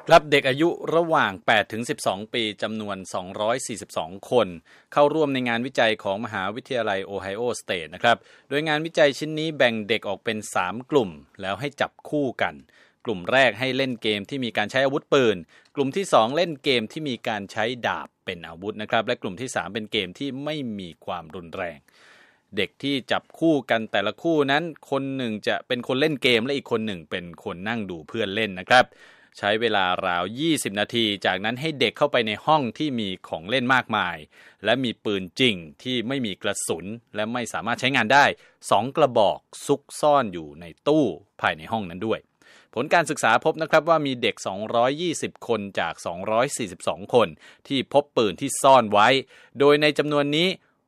ครับเด็กอายุระหว่าง8ถึง12ปีจำนวน242คนเข้าร่วมในงานวิจัยของมหาวิทยาลัยโอไฮโอสเตทนะครับโดยงานวิจัยชิ้นนี้แบ่งเด็กออกเป็น3กลุ่มแล้วให้จับคู่กันกลุ่มแรกให้เล่นเกมที่มีการใช้อาวุธปืนกลุ่มที่2เล่นเกมที่มีการใช้ดาบเป็นอาวุธนะครับและกลุ่มที่3เป็นเกมที่ไม่มีความรุนแรงเด็กที่จับคู่กันแต่ละคู่นั้นคนหนึ่งจะเป็นคนเล่นเกมและอีกคนหนึ่งเป็นคนนั่งดูเพื่อนเล่นนะครับใช้เวลาราว20นาทีจากนั้นให้เด็กเข้าไปในห้องที่มีของเล่นมากมายและมีปืนจริงที่ไม่มีกระสุนและไม่สามารถใช้งานได้2กระบอกซุกซ่อนอยู่ในตู้ภายในห้องนั้นด้วยผลการศึกษาพบนะครับว่ามีเด็ก220คนจาก242คนที่พบปืนที่ซ่อนไว้โดยในจำนวนนี้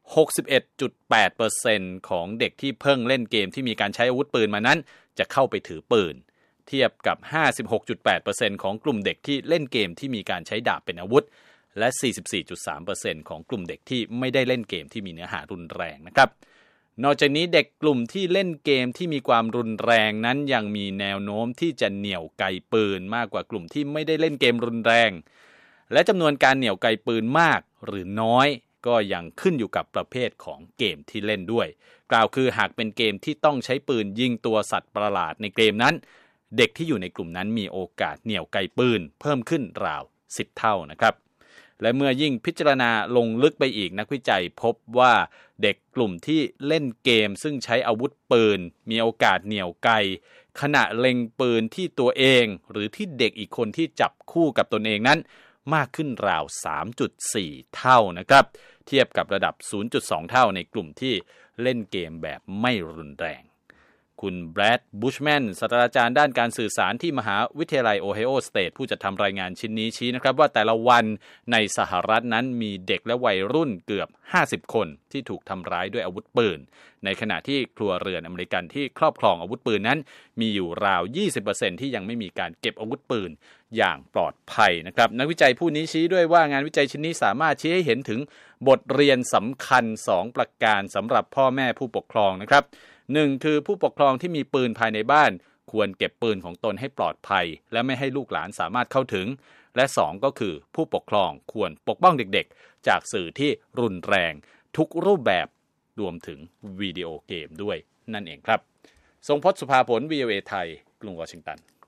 61.8% ของเด็กที่เพิ่งเล่นเกมที่มีการใช้อาวุธปืนมานั้นจะเข้าไปถือปืนเทียบกับ 56.8% ของกลุ่มเด็กที่เล่นเกมที่มีการใช้ดาบเป็นอาวุธและ 44.3% ของกลุ่มเด็กที่ไม่ได้เล่นเกมที่มีเนื้อหารุนแรงนะครับนอกจากนี้เด็กกลุ่มที่เล่นเกมที่มีความรุนแรงนั้นยังมีแนวโน้มที่จะเหนี่ยวไกปืนมากกว่ากลุ่มที่ไม่ได้เล่นเกมรุนแรงและจำนวนการเหนี่ยวไกปืนมากหรือน้อยก็ยังขึ้นอยู่กับประเภทของเกมที่เล่นด้วยกล่าวคือหากเป็นเกมที่ต้องใช้ปืนยิงตัวสัตว์ประหลาดในเกมนั้นเด็กที่อยู่ในกลุ่มนั้นมีโอกาสเหนี่ยวไกปืนเพิ่มขึ้นราว10เท่านะครับและเมื่อยิ่งพิจารณาลงลึกไปอีกนักวิจัยพบว่าเด็กกลุ่มที่เล่นเกมซึ่งใช้อาวุธปืนมีโอกาสเหนี่ยวไกขณะเล็งปืนที่ตัวเองหรือที่เด็กอีกคนที่จับคู่กับตนเองนั้นมากขึ้นราว 3.4 เท่านะครับเทียบกับระดับ 0.2 เท่าในกลุ่มที่เล่นเกมแบบไม่รุนแรงคุณแบรดบุชแมนศาสตราจารย์ด้านการสื่อสารที่มหาวิทยาลัยโอไฮโอสเตทผู้จัดทำรายงานชิ้นนี้ชี้นะครับว่าแต่ละวันในสหรัฐนั้นมีเด็กและวัยรุ่นเกือบ50คนที่ถูกทำร้ายด้วยอาวุธปืนในขณะที่ครัวเรือนอเมริกันที่ครอบครองอาวุธปืนนั้นมีอยู่ราว 20% ที่ยังไม่มีการเก็บอาวุธปืนอย่างปลอดภัยนะครับนักวิจัยผู้นี้ชี้ด้วยว่างานวิจัยชิ้นนี้สามารถชี้ให้เห็นถึงบทเรียนสำคัญ2ประการสำหรับพ่อแม่ผู้ปกครองนะครับ1คือผู้ปกครองที่มีปืนภายในบ้านควรเก็บปืนของตนให้ปลอดภัยและไม่ให้ลูกหลานสามารถเข้าถึงและ2ก็คือผู้ปกครองควรปกป้องเด็กๆจากสื่อที่รุนแรงทุกรูปแบบรวมถึงวิดีโอเกมด้วยนั่นเองครับทรงพจน์ สุภาผล VOA ไทยกรุงวอชิงตัน